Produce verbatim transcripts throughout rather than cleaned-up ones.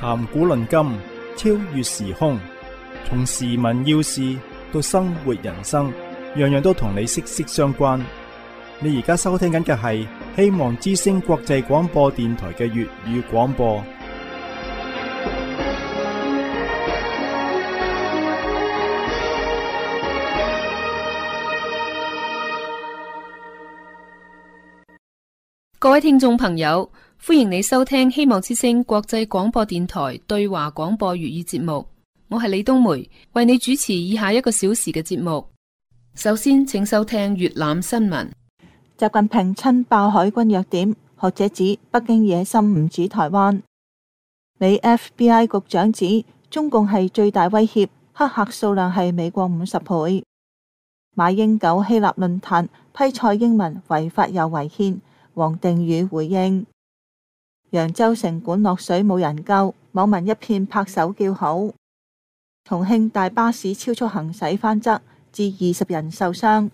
談古論今，超越時空，從時聞要事到生活人生，樣樣都同你息息相關。你而家收聽緊嘅係希望之聲國際廣播電台嘅粵語廣播。 各位聽眾朋友，歡迎你收聽希望之聲國際廣播電台對華廣播粵語節目。我係李冬梅，為你主持以下一個小時嘅節目。首先，請收聽粵覽新聞。 習近平親爆海軍弱點，學者指北京野心唔止台灣。美 F B I 局長指中共係最大威脅，黑客數量係美國五十倍。馬英九希臘論壇批蔡英文違法又違憲。王定宇回應：揚州城管落水冇人救，網民一片拍手叫好。重慶大巴士超速行駛翻側，致二十人受傷。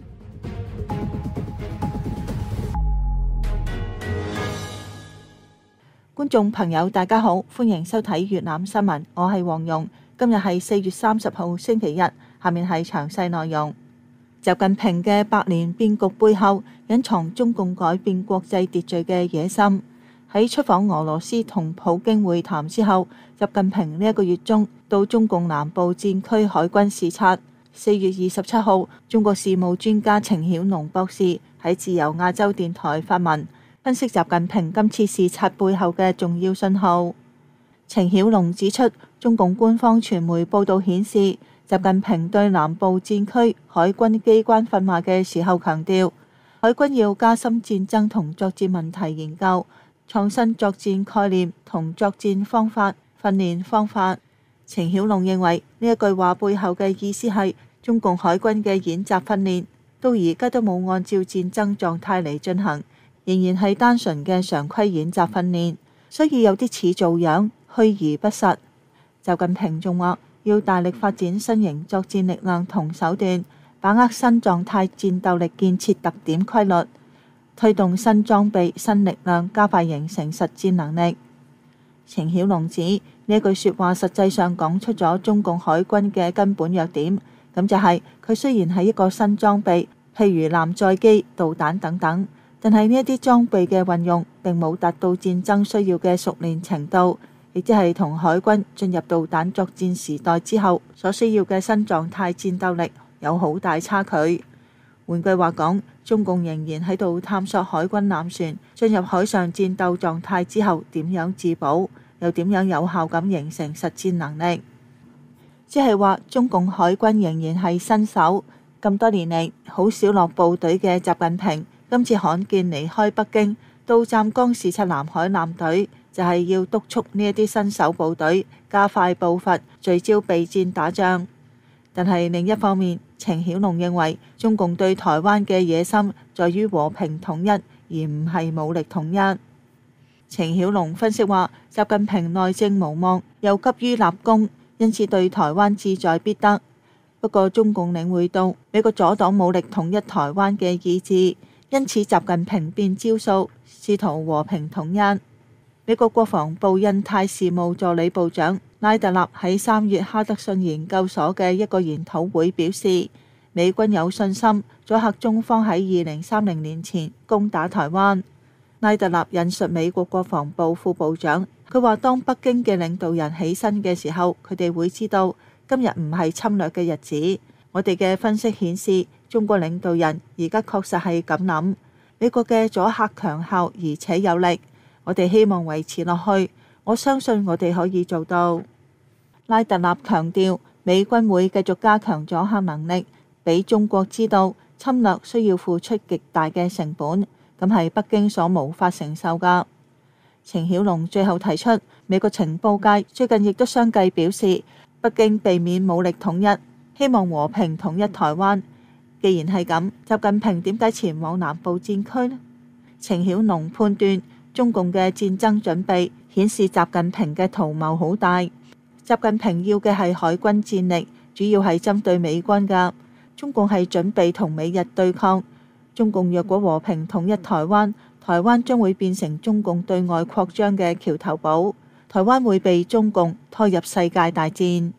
觀眾朋友大家好，歡迎收睇粵覽新聞，我係黃蓉。今日係四月三十號星期日，下面係詳細內容。習近平嘅百年變局背後隱藏中共改變國際秩序嘅野心。喺出訪俄羅斯同普京會談之後，習近平呢一個月中到中共南部戰區海軍視察。四月二十七號，中國事務專家程曉農博士喺自由亞洲電台發文分析習近平今次視察背後嘅重要信號。程曉農指出，中共官方傳媒報道顯示，習近平對南部戰區海軍機關訓話嘅時候強調，海軍要加深戰爭同作戰問題研究，創新作戰概念同作戰方法、訓練方法。程曉農認為呢一句話背後嘅意思係，中共海軍嘅演習訓練到而家都冇按照戰爭狀態嚟進行，仍然係單純嘅常規演習訓練，所以有啲似做樣，虛而不實。習近平仲話，要大力發展新型作戰力量同手段，把握新狀態戰鬥力建設特點規律，推動新裝備新力量加快形成實戰能力。程曉農指呢句說話實際上講出咗中共海軍嘅根本弱點，咁就係佢雖然係一個新裝備，譬如艦載機、導彈等等，但係呢一啲裝備嘅運用並冇達到戰爭需要嘅熟練程度，亦即係同海軍進入導彈作戰時代之後所需要嘅新狀態戰鬥力有好大差距。換句話講，中共仍然喺度探索海軍艦船進入海上戰鬥狀態之後點樣自保，又點樣有效咁形成實戰能力。即係話中共海軍仍然係新手，咁多年嚟好少落部隊嘅習近平，今次罕見離開北京到湛江視察南海艦隊，就係要督促呢一啲新手部隊加快步伐，聚焦備戰打仗。但係另一方面，程曉農認為中共對台灣嘅野心在於和平統一，而唔係武力統一。程曉農分析話，習近平內政無望，又急於立功，因此對台灣志在必得。不過中共領會到美國阻擋武力統一台灣嘅意志，因此習近平變招數，試圖和平統一。美國國防部印太事務助理部長拉特納喺三月哈德遜研究所嘅一個研討會表示，美軍有信心阻嚇中方喺二零三零年前攻打台灣。拉特納引述美國國防部副部長，佢話當北京嘅領導人起身嘅時候，佢哋會知道今日唔係侵略嘅日子。我哋嘅分析顯示，中國領導人而家確實係咁諗，美國嘅阻嚇強效而且有力。我哋希望維持落去，我相信我哋可以做到。拉特納強調，美軍會繼續加強阻嚇能力，俾中國知道侵略需要付出極大嘅成本，咁係北京所無法承受㗎。程曉農最後提出，美國情報界最近亦都相繼表示，北京避免武力統一，希望和平統一台灣。既然係咁，習近平點解前往南部戰區呢？程曉農判斷，中共嘅戰爭準備顯示習近平嘅圖謀好大。習近平要嘅係海軍戰力，主要係針對美軍㗎。中共係準備同美日對抗。中共若果和平統一台灣，台灣將會變成中共對外擴張嘅橋頭堡。 台灣會被中共拖入世界大戰。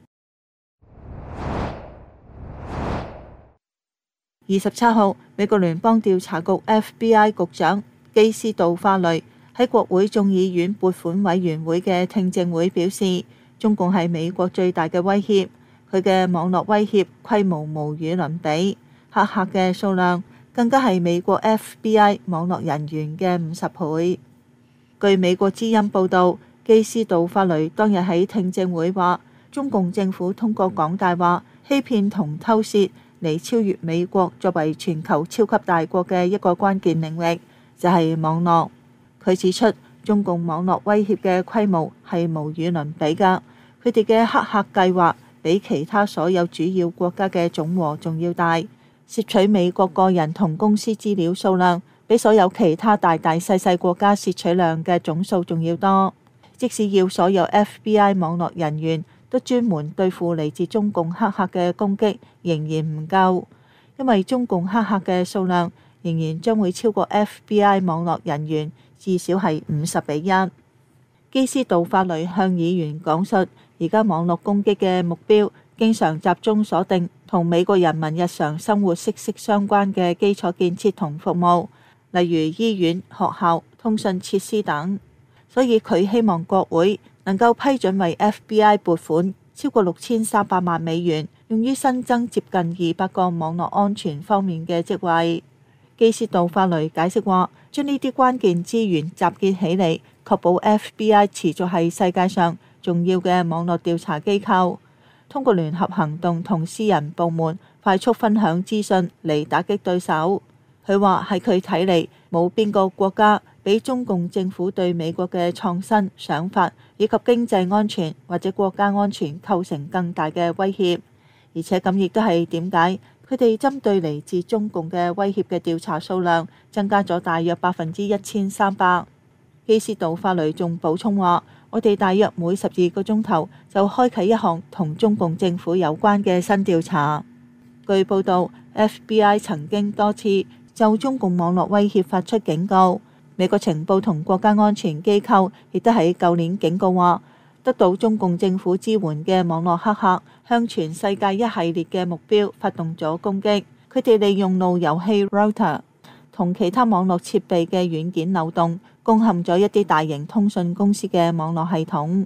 二十七號，美國聯邦調查局 F B I 局長基斯杜化雷喺國會眾議院撥款委員會嘅聽證會表示，中共係美國最大嘅威脅，佢嘅網絡威脅規模無與倫比，黑客嘅數量更加係美國 F B I 網絡人員嘅五十倍。據美國之音報導，基斯杜化雷當日喺聽證會話，中共政府通過講大話、欺騙同偷竊嚟超越美國作為全球超級大國嘅一個關鍵領域，就係網絡。佢指出，中共網絡威脅嘅規模係無與倫比㗎，佢哋嘅黑客計劃比其他所有主要國家嘅總和仲要大，竊取美國個人同公司資料數量比所有其他大大細細國家竊取量嘅總數仲要多。即使要所有 F B I 網絡人員都專門對付嚟自中共黑客嘅攻擊，仍然唔夠，因為中共黑客嘅數量仍然將會超過 F B I 網絡人員，至少係五十比一。基斯杜化雷向議員講述，而家網絡攻擊嘅目標經常集中鎖定同美國人民日常生活息息相關嘅基礎建設同服務，例如醫院、學校、通訊設施等。所以佢希望國會能夠批准為 F B I 撥款超過六千三百萬美元，用於新增接近二百個網絡安全方面嘅職位。基斯杜化雷解釋話，將呢啲關鍵資源集結起嚟，確保 F B I 持續係世界上重要嘅網絡調查機構，通過聯合行動同私人部門快速分享資訊嚟打擊對手。佢話喺佢睇嚟，冇邊個國家比中共政府對美國嘅創新想法以及經濟安全或者國家安全構成更大嘅威脅，而且咁亦都係點解佢哋針對嚟自中共嘅威脅嘅調查數量增加咗大約百分之一千三百。基斯杜化雷仲補充話，我哋大約每十二個鐘頭就開啟一項同中共政府有關嘅新調查。據報道 F B I 曾經多次就中共網絡威脅發出警告，美國情報同國家安全機構亦都喺舊年警告話，得到中共政府支援嘅網絡黑客向全世界一系列嘅目標發動咗攻擊，佢哋利用路由器 router 同其他網絡設備嘅軟件漏洞，攻陷咗一啲大型通訊公司嘅網絡系統。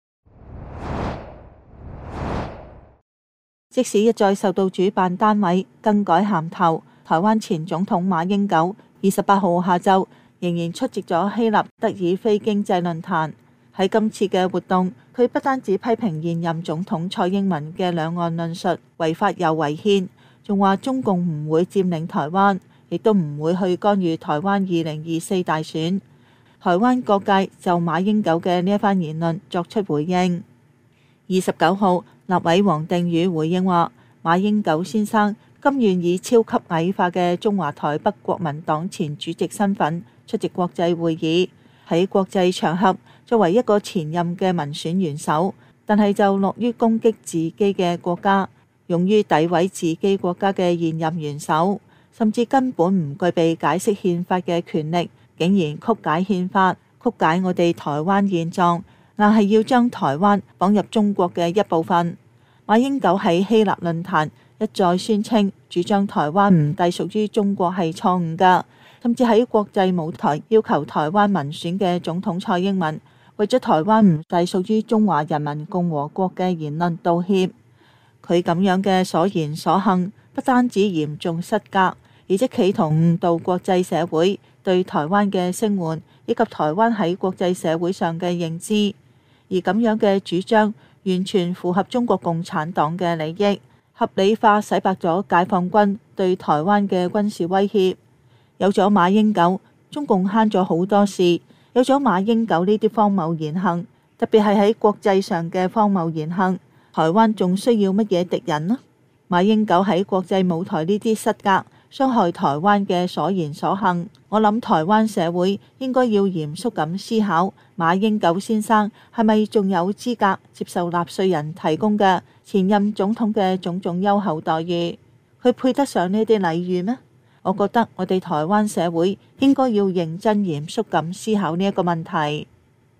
即使一再受到主辦單位更改銜頭，台灣前總統馬英九二十八號下晝仍然出席咗希臘德爾菲經濟論壇。喺今次嘅活動，佢不單止批評現任總統蔡英文嘅兩岸論述違法又違憲，仲話中共唔會佔領台灣，亦都唔會去干預台灣二零二四大選。台灣各界就馬英九嘅呢一番言論作出回應。二十九號，立委王定宇回應話，馬英九先生甘願以超級矮化嘅中華台北國民黨前主席身份出席國際會議，喺國際場合作為一個前任嘅民選元首，但係就樂於攻擊自己嘅國家，勇於詆毀自己國家嘅現任元首，甚至根本唔具備解釋憲法嘅權力，竟然曲解憲法，曲解我哋台灣現狀，硬係要將台灣綁入中國嘅一部分。馬英九喺希臘論壇一再宣稱主張台灣唔隸屬於中國係錯誤㗎，甚至喺國際舞台要求台灣民選嘅總統蔡英文為咗台灣唔隸屬於中華人民共和國嘅言論道歉。佢咁樣嘅所言所行不單止嚴重失格，而且企圖誤導國際社會對台灣嘅聲援以及台灣喺國際社會上嘅認知，而咁樣嘅主張完全符合中國共產黨嘅利益，合理化洗白咗解放軍對台灣嘅軍事威脅。有咗馬英九，中共慳咗好多事。有咗馬英九呢啲荒謬言行，特別係喺國際上嘅荒謬言行，台灣仲需要乜嘢敵人呢？馬英九喺國際舞台呢啲失格、傷害台灣嘅所言所行，我諗台灣社會應該要嚴肅咁思考，馬英九先生係咪仲有資格接受納稅人提供嘅前任總統嘅種種優厚待遇？佢配得上呢啲禮遇咩？我覺得我哋台灣社會應該要認真嚴肅咁思考呢一個問題。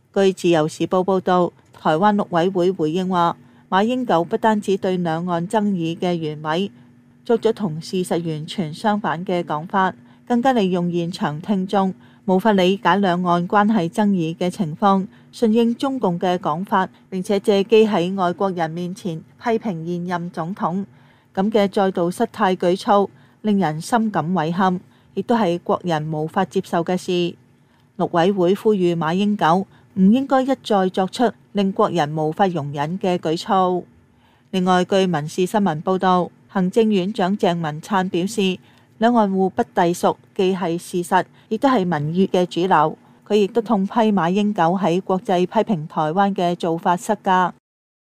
據自由時報報導，台灣陸委會回應話，馬英九不單止對兩岸爭議嘅原委作咗同事實完全相反嘅講法，更加利用現場聽眾無法理解兩岸關係爭議嘅情況，順應中共嘅講法，並且借機喺外國人面前批評現任總統，咁嘅再度失態舉措，令人深感遺憾，亦都係國人無法接受嘅事。陸委會呼籲馬英九唔應該一再作出令國人無法容忍嘅舉措。另外，據民視新聞報導，行政院長鄭文燦表示，兩岸互不隸屬既係事實，亦都係民意嘅主流。佢亦都痛批馬英九喺國際批評台灣嘅做法失格。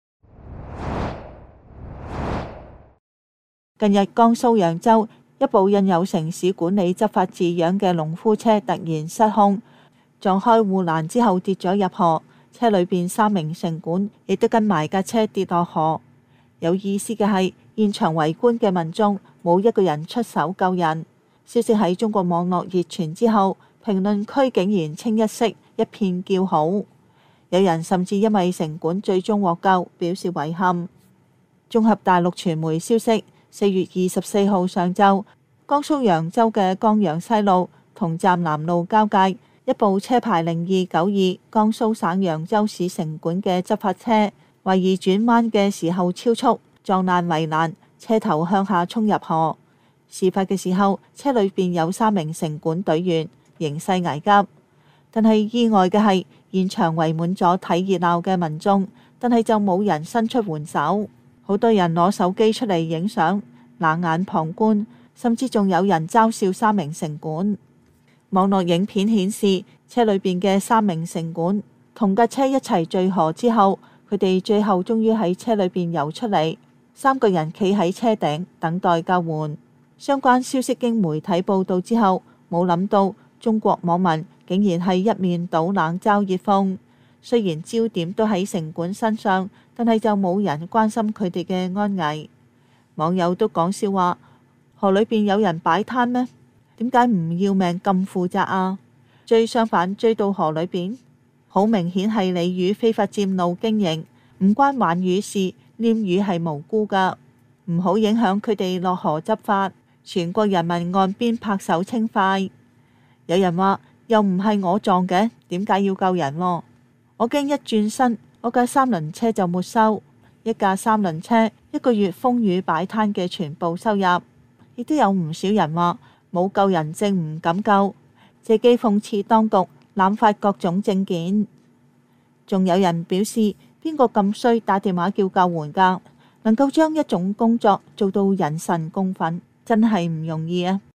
近日，江蘇揚州一部印有城市管理執法字樣嘅農夫車突然失控，撞開護欄之後跌咗入河，車裏邊三名城管亦都跟埋架車跌落河。有意思嘅係，現場圍觀嘅民眾冇一個人出手救人。消息喺中國網絡熱傳之後，評論區竟然清一色一片叫好，有人甚至因為城管最終獲救表示遺憾。綜合大陸傳媒消息，四月二十四號上晝，江蘇揚州嘅江陽西路同湛南路交界，一部車牌零二九二江蘇省揚州市城管嘅執法車，懷疑轉彎嘅時候超速，撞爛圍欄，車頭向下衝入河。事發嘅時候，車裏邊有三名城管隊員，形勢危急。但係意外嘅係，現場圍滿咗睇熱鬧嘅民眾，但係就冇人伸出援手。好多人攞手機出嚟影相，冷眼旁觀，甚至仲有人嘲笑三名城管。網絡影片顯示，車裏邊嘅三名城管同架車一齊墜河之後，佢哋最後終於喺車裏邊游出嚟，三個人企喺車頂等待救援。相關消息經媒體報道之後，冇諗到中國網民竟然係一面倒冷嘲熱諷。雖然焦點都喺城管身上，但係就冇人關心佢哋嘅安危。網友都講笑話：河裏邊有人擺攤咩？點解唔要命咁負責啊？追商販追到河裏邊，好明顯係鯉魚非法佔路經營，唔關玩魚事，鯰魚係無辜噶，唔好影響佢哋落河執法。全國人民岸邊拍手稱快。有人話：又唔係我撞嘅，點解要救人喎？我驚一轉身，我架三輪車就沒收。一架三輪車一個月風雨擺攤嘅全部收入。亦都有唔少人話冇救人證唔敢救，借機諷刺當局濫發各種證件。仲有人表示：邊個咁衰打電話叫救援㗎？能夠將一種工作做到人神共憤，真係唔容易啊！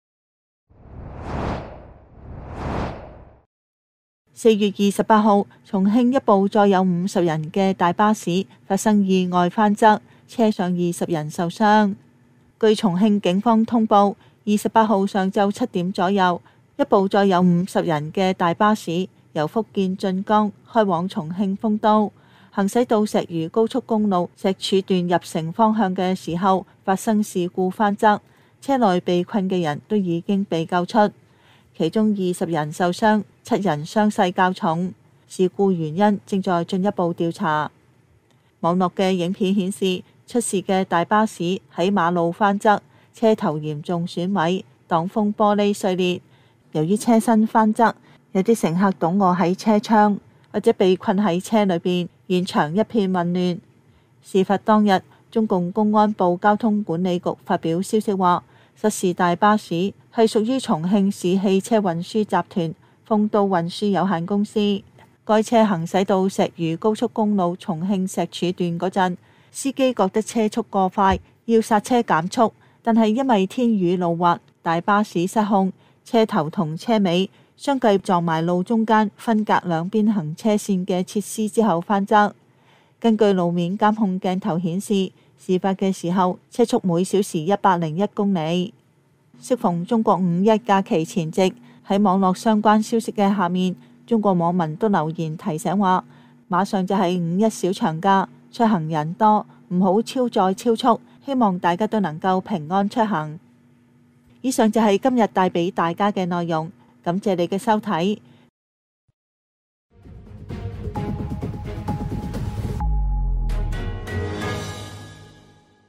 四月二十八號，重慶一部載有五十人嘅大巴士發生意外翻側，車上二十人受傷。據重慶警方通報，二十八號上晝七點左右，一部載有五十人嘅大巴士由福建晉江開往重慶豐都，行駛到石渝高速公路石柱段入城方向嘅時候，發生事故翻側，車內被困嘅人都已經被救出。其中二十人受傷，七人傷勢較重。事故原因正在進一步調查。網絡嘅影片顯示，出事嘅大巴士喺馬路翻側，車頭嚴重損毀，擋風玻璃碎裂。由於車身翻側，有啲乘客倒臥喺車窗，或者被困喺車裏邊，現場一片混亂。事發當日，中共公安部交通管理局發表消息話，失事大巴士係屬於重慶市汽車運輸集團豐都運輸有限公司。該車行駛到石渝高速公路重慶石柱段嗰陣，司機覺得車速過快，要剎車減速，但係因為天雨路滑，大巴士失控，車頭同車尾相繼撞埋路中間分隔兩邊行車線嘅設施之後翻側。根據路面監控鏡頭顯示，事發嘅時候車速每小時一百零一公里。適逢中國五一假期前夕，喺網絡相關消息嘅下面，中國網民都留言提醒話，馬上就係五一小長假，出行人多，唔好超載超速，希望大家都能夠平安出行。以上就係今日帶俾大家嘅內容，感謝你嘅收睇。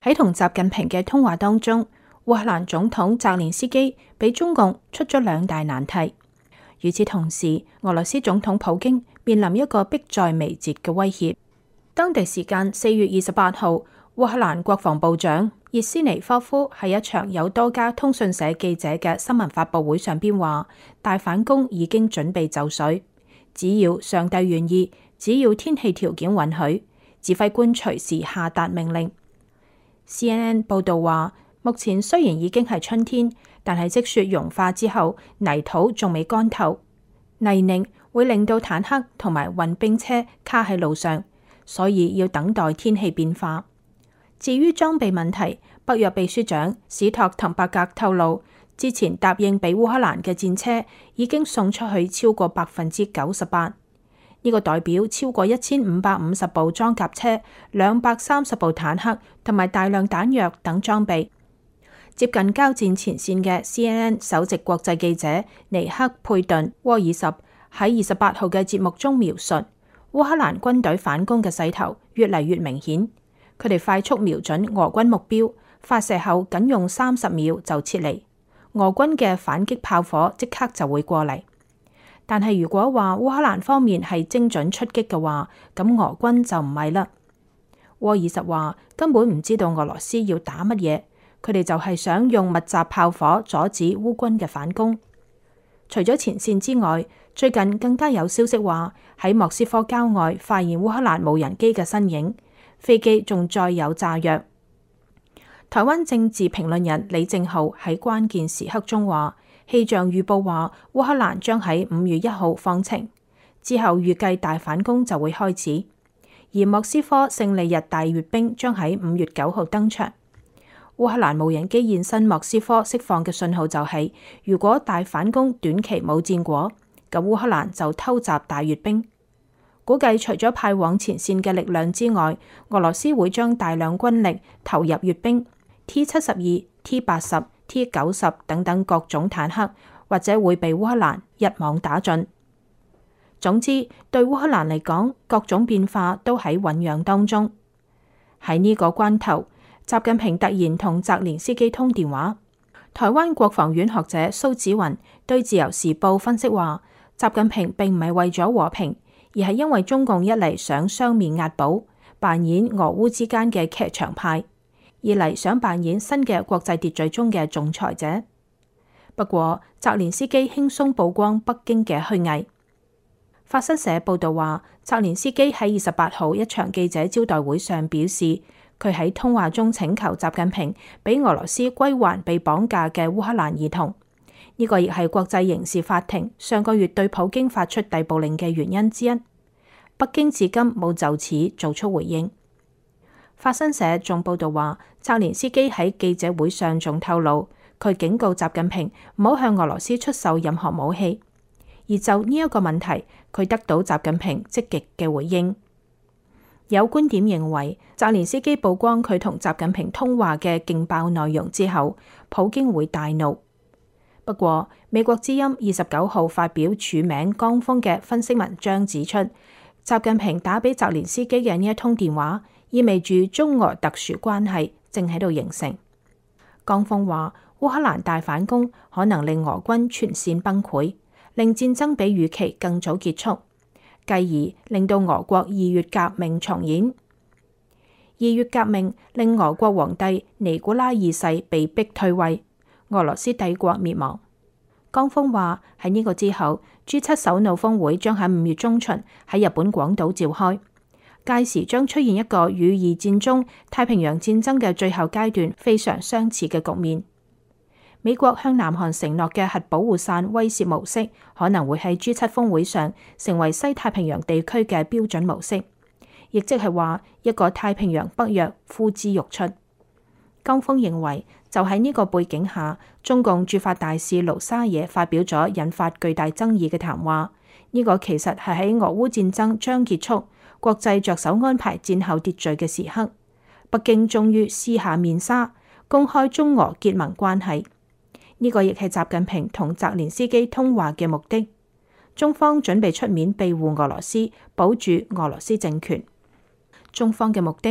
喺同習近平嘅通話當中，烏克蘭總統澤連斯基俾中共出咗兩大難題。與此同時，俄羅斯總統普京面臨一個迫在眉睫嘅威脅。當地時間四月二十八號，烏克蘭國防部長葉斯尼科夫喺一場有多家通訊社記者嘅新聞發佈會上邊話，大反攻已經準備就緒，只要上帝願意，只要天氣條件允許，指揮官隨時下達命令。C N N 報道話，目前雖然已經係春天，但係積雪融化之後，泥土仲未乾透，泥濘會令到坦克同埋運兵車卡喺路上，所以要等待天氣變化。至於裝備問題，北約秘書長史托滕伯格透露，之前答應俾烏克蘭嘅戰車已經送出去超過百分之九十八。呢個代表超過一千五百五十部裝甲車、兩百三十部坦克同埋大量彈藥等裝備。接近交戰前線嘅 C N N 首席國際記者尼克佩頓沃爾什喺二十八號嘅節目中描述，烏克蘭軍隊反攻嘅勢頭越嚟越明顯，佢哋快速瞄準俄軍目標，發射後僅用三十秒就撤離，俄軍嘅反擊炮火即刻就會過嚟。但係如果話烏克蘭方面係精準出擊嘅話，咁俄軍就唔係啦。沃爾什話根本唔知道俄羅斯要打乜嘢，佢哋就係想用密集炮火阻止烏軍嘅反攻。除咗前線之外，最近更加有消息話喺莫斯科郊外發現烏克蘭無人機嘅身影，飛機仲載有炸藥。台灣政治評論人李正浩喺關鍵時刻中話，氣象預報話烏克蘭將喺五月一號放晴，之後預計大反攻就會開始，而莫斯科勝利日大閱兵將喺五月九號登場。烏克蘭無人機現身莫斯科釋放嘅信號就係、是，如果大反攻短期冇戰果，咁烏克蘭就偷襲大閱兵。估計除咗派往前線嘅力量之外，俄羅斯會將大量軍力投入閱兵 T 七十二、T 八十、T 九十等等各種坦克，或者會被烏克蘭一網打盡。總之，對烏克蘭嚟講，各種變化都喺醞釀當中。喺呢個關頭，習近平突然同澤連斯基通電話。台灣國防院學者蘇紫雲對自由時報分析話，習近平並唔係為咗和平，而係因為中共一嚟想雙面押寶，扮演俄烏之間嘅劇場派，二嚟想扮演新嘅國際秩序中嘅仲裁者。不過，澤連斯基輕鬆曝光北京嘅虛偽。法新社報道話，澤連斯基喺二十八號一場記者招待會上表示，佢喺通話中請求習近平俾俄羅斯歸還被綁架嘅烏克蘭兒童。呢個亦係國際刑事法庭上個月對普京發出逮捕令嘅原因之一。北京至今冇就此做出回應。法新社仲報道話，澤連斯基喺記者會上仲透露，佢警告習近平唔好向俄羅斯出售任何武器。而就呢一個問題，佢得到習近平積極嘅回應。有觀點認為，澤連斯基曝光佢同習近平通話嘅勁爆內容之後，普京會大怒。不過，美國之音二十九號發表署名江峰嘅分析文章指出，習近平打俾澤連斯基嘅呢一通電話，意味住中俄特殊關係正喺度形成。江峰話，烏克蘭大反攻可能令俄軍全線崩潰，令戰爭比預期更早結束，繼而令到俄國二月革命重演。二月革命令俄國皇帝尼古拉二世被逼退位，俄羅斯帝國滅亡。江峰話喺呢個之後 G 七 首腦峰會將喺五月中旬喺日本廣島召開，屆時將出現一個與二戰中太平洋戰爭嘅最後階段非常相似嘅局面。美國向南韓承諾嘅核保護傘威懾模式可能會喺 G 七 峰會上成為西太平洋地區嘅標準模式，亦即係話一個太平洋北約呼之欲出。江峰認為，就喺呢個背景下，中共駐法大使盧沙野發表咗引發巨大爭議嘅談話。呢、這個其實係喺俄烏戰爭將結束、國際着手安排戰後秩序嘅時刻，北京終於撕下面紗，公開中俄結盟關係。呢、這個亦係習近平同澤連斯基通話嘅目的。中方準備出面庇護俄羅斯，保住俄羅斯政權。中方嘅目的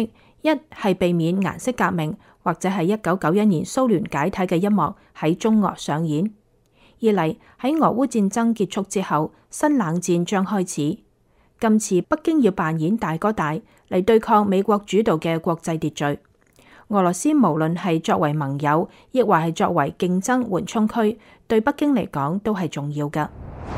一係避免顏色革命或者係一九九一年蘇聯解體嘅一幕喺中俄上演；二嚟喺俄烏戰爭結束之後，新冷戰將開始。今次北京要扮演大哥大嚟對抗美國主導嘅國際秩序。俄羅斯無論係作為盟友，亦或係作為競爭緩衝區，對北京嚟講都係重要㗎。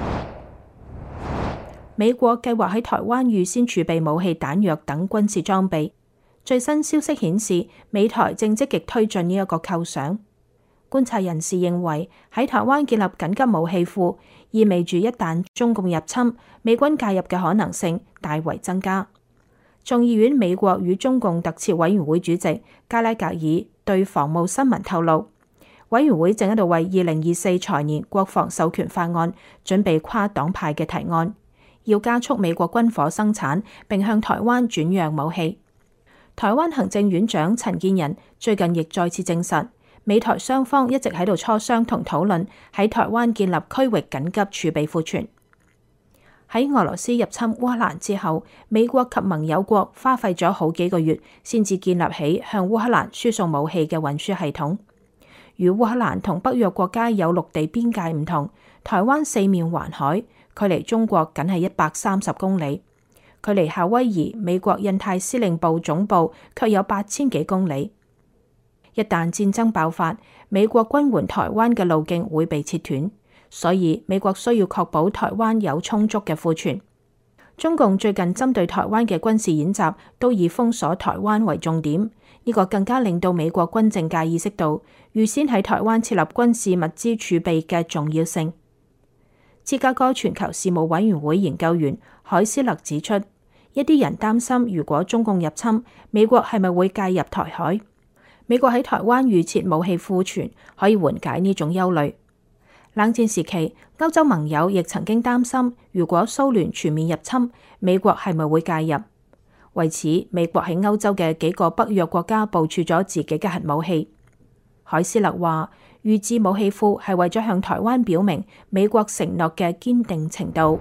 美國計劃喺台灣預先儲備武器彈藥等軍事裝備。最新消息顯示，美台正積極推進呢一個構想。觀察人士認為，喺台灣建立緊急武器庫，意味住一旦中共入侵，美軍介入嘅可能性大為增加。眾議院美國與中共特設委員會主席加拉格爾對防務新聞透露，委員會正喺度為二零二四財年國防授權法案準備跨黨派嘅提案，要加速美國軍火生產並向台灣轉讓武器。台灣行政院長陳建仁最近亦再次證實，美台雙方一直喺度磋商同討論喺台灣建立區域緊急儲備庫存。喺俄羅斯入侵烏克蘭之後，美國及盟友國花費咗好幾個月先至建立起向烏克蘭輸送武器嘅運輸系統。與烏克蘭同北約國家有陸地邊界唔同，台灣四面環海，距離中國僅係一百三十公里。距離夏威夷美國印太司令部總部卻有八千幾公里。一旦戰爭爆發，美國軍援台灣嘅路徑會被切斷，所以美國需要確保台灣有充足嘅庫存。中共最近針對台灣嘅軍事演習都以封鎖台灣為重點，呢個更加令到美國軍政界意識到預先喺台灣設立軍事物資儲備嘅重要性。芝加哥全球事務委員會研究員海斯勒指出，一啲人擔心，如果中共入侵，美國係咪會介入台海？美國喺台灣預設武器庫存，可以緩解呢種憂慮。冷戰時期，歐洲盟友亦曾經擔心，如果蘇聯全面入侵，美國係咪會介入？為此，美國喺歐洲嘅幾個北約國家部署咗自己嘅核武器。海斯勒話，預置武器庫係為咗向台灣表明美國承諾嘅堅定程度。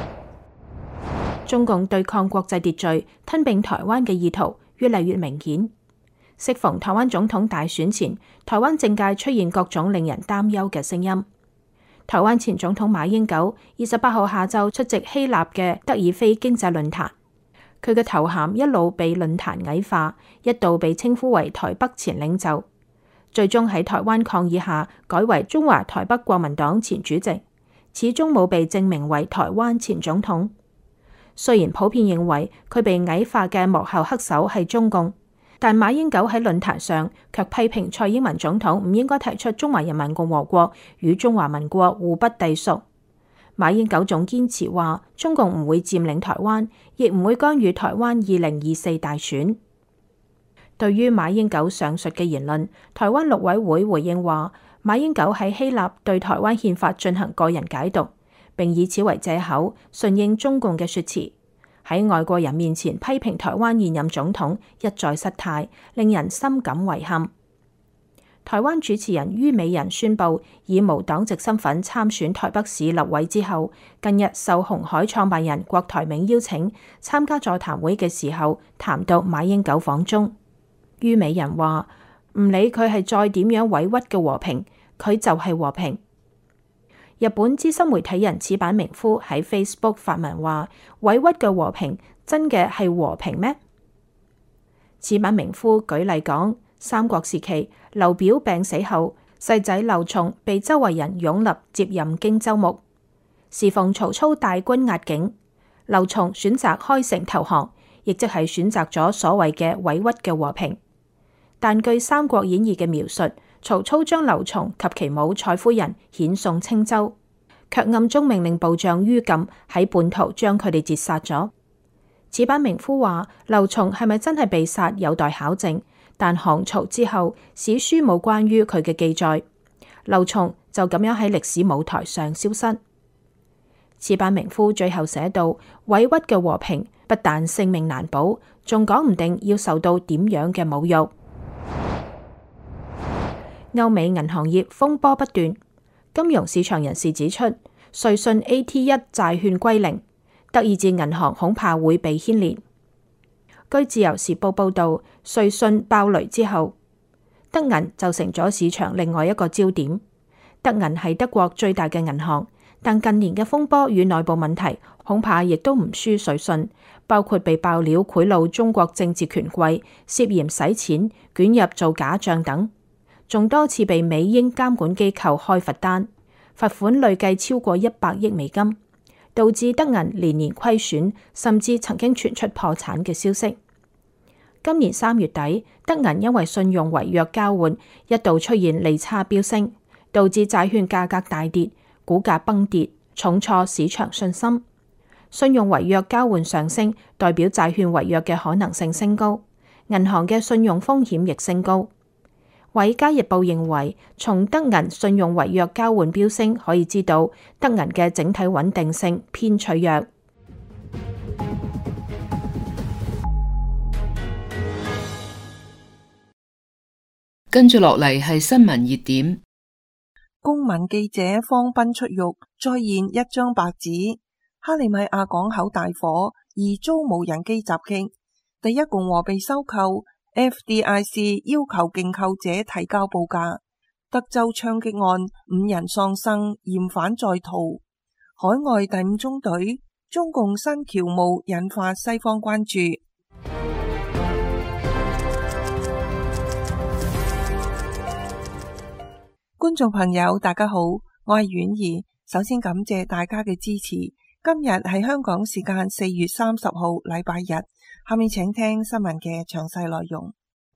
中共對抗國際秩序、吞併台灣嘅意圖越嚟越明顯。適逢台灣總統大選前，台灣政界出現各種令人擔憂嘅聲音。台灣前總統馬英九二十八號下晝出席希臘嘅德爾菲經濟論壇，佢嘅頭銜一路被論壇矮化，一度被稱呼為台北前領袖，最終喺台灣抗議下改為中華台北國民黨前主席，始終冇被證明為台灣前總統。雖然普遍認為佢被矮化嘅幕後黑手係中共，但馬英九喺論壇上卻批評蔡英文總統唔應該提出中華人民共和國與中華民國互不隸屬。馬英九總堅持話，中共唔會佔領台灣，亦唔會干預台灣二零二四大選。對於馬英九上述嘅言論，台灣陸委會回應話，馬英九喺希臘對台灣憲法進行個人解讀，並以此為借口順應中共嘅說辭，喺外國人面前批評台灣現任總統一再失態，令人深感遺憾。台灣主持人于美人宣布以無黨籍身份參選台北市立委之後，近日受鴻海創辦人郭台銘邀請參加座談會嘅時候，談到馬英九訪中。于美人話：唔理佢係再點樣委屈嘅和平，佢就係和平。日本資深媒體人矢板明夫喺 Facebook 發文話：委屈嘅和平真嘅係和平咩？矢板明夫舉例講，三國時期劉表病死後，細仔劉琮被周圍人擁立接任荊州牧。時逢曹操大軍壓境，劉琮選擇開城投降，亦即係選擇咗所謂嘅委屈嘅和平。但據《三國演義》嘅描述，曹操將劉琮及其母蔡夫人遣送青州，卻暗中命令部將于禁喺半途將佢哋截殺咗。矢板明夫話：劉琮係咪真係被殺有待考證，但降曹之後，史書冇關於佢嘅記載，劉琮就咁樣喺歷史舞台上消失。矢板明夫最後寫到：委屈嘅和平不但性命難保，仲講唔定要受到點樣嘅侮辱。歐美銀行業風波不斷，金融市場人士指出，瑞信 A T 一債券歸零，德意志銀行恐怕會被牽連。 據自由時報報道，瑞信爆雷之後，德銀就成咗市場另外一個焦點。德銀係德國最大嘅銀行，但近年嘅風波與內部問題恐怕亦都唔輸瑞信，包括被爆料賄賂中國政治權貴、涉嫌洗錢、捲入做假賬等，仲多次被美英監管機構開罰單，罰款累計超過一百億美金，導致德銀連年虧損，甚至曾經傳出破產嘅消息。今年三月底，德銀因為信用違約交換一度出現利差飆升，導致債券價格大跌，股價崩跌，重挫市場信心。信用違約交換上升，代表債券違約嘅可能性升高，銀行嘅信用風險亦升高。《華爾街日報》認為，從德銀信用違約交換飆升可以知道，德銀嘅整體穩定性偏脆弱。 跟住落嚟係新聞熱點。 公民記者方斌出獄，再現一張白紙。克里米亞港口大火，而遭無人機襲擊。第一共和被收購 ，F D I C 要求競購者提交報價。德州槍擊案，五人喪生，嫌犯在逃。海外第五中隊，中共新僑務引發西方關注。觀眾朋友大家好，我係婉兒，首先感謝大家嘅支持。今日係香港時間四月三十號禮拜日，下面請聽新聞嘅詳細內容。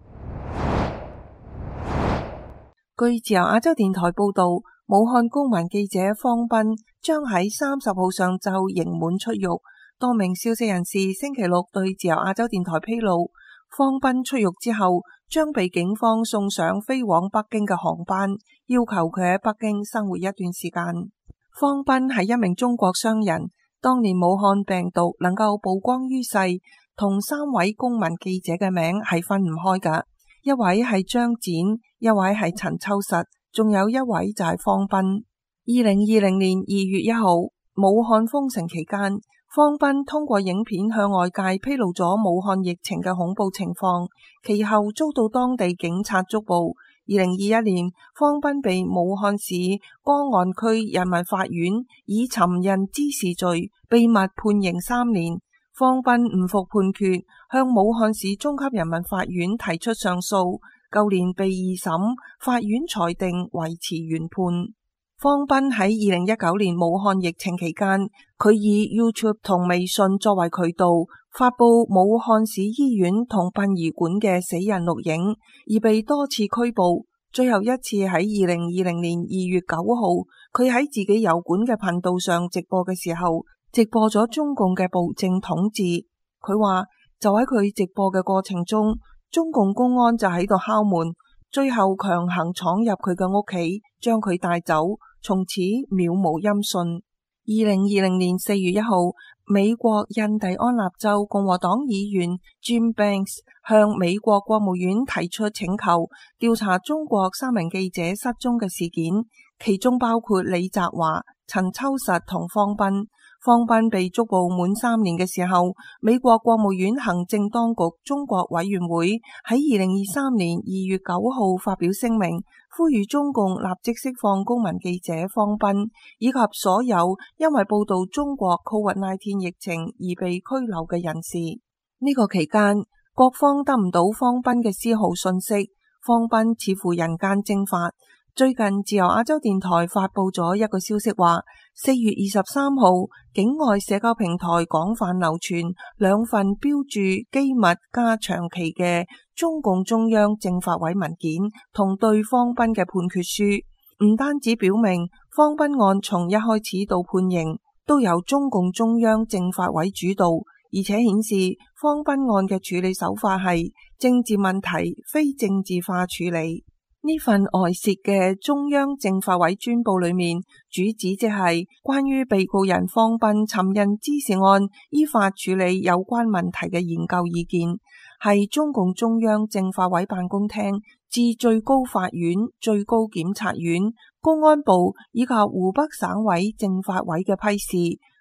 據自由亞洲電台報道，武漢公民記者方斌將喺三十號上晝刑滿出獄。多名消息人士星期六對自由亞洲電台披露，方斌出獄之後將被警方送上飛往北京嘅航班，要求佢喺北京生活一段時間。方斌係一名中國商人，當年武漢病毒能夠曝光於世，同三位公民記者嘅名係分唔開㗎，一位係張展，一位係陳秋實，仲有一位就係方斌。二零二零年二月一號，武漢封城期間，方斌通過影片向外界披露咗武漢疫情嘅恐怖情況，其後遭到當地警察捉捕。二零二一年，方斌被武漢市江岸區人民法院以尋釁滋事罪秘密判刑三年。方斌唔服判決，向武漢市中級人民法院提出上訴。舊年被二審，法院裁定維持原判。方斌喺二零一九年武漢疫情期間，佢以 YouTube 同微信作為渠道，發佈武漢市醫院同殯儀館嘅死人錄影，而被多次拘捕。最後一次喺二零二零年二月九號，佢喺自己油管嘅頻道上直播嘅時候，直播咗中共嘅暴政統治。佢話就喺佢直播嘅過程中，中共公安就喺度敲門，最後強行闖入佢嘅屋企，將佢帶走，從此渺無音訊。二零二零年四月一號，美國印第安納州共和黨議員 Jim Banks 向美國國務院提出請求，調查中國三名記者失蹤嘅事件，其中包括李澤華、陳秋實同方斌。方斌被捉捕滿三年嘅時候，美國國務院行政當局中國委員會喺二零二三年二月九號發表聲明，呼籲中共立即釋放公民記者方斌，以及所有因為報道中國 Covid 十九 疫情而被拘留嘅人士。呢、這個期間，各方得唔到方斌嘅絲毫信息，方斌似乎人間蒸發。最近自由亞洲電台發佈咗一個消息話，四月二十三號，境外社交平台廣泛流傳兩份標注機密加長期嘅中共中央政法委文件同對方斌嘅判決書，唔單止表明方斌案從一開始到判刑都由中共中央政法委主導，而且顯示方斌案嘅處理手法係政治問題非政治化處理。呢份外泄嘅中央政法委專報裏面，主旨即係關於被告人方斌尋釁滋事案依法處理有關問題嘅研究意見，係中共中央政法委辦公廳至最高法院、最高檢察院、公安部以及湖北省委政法委嘅批示，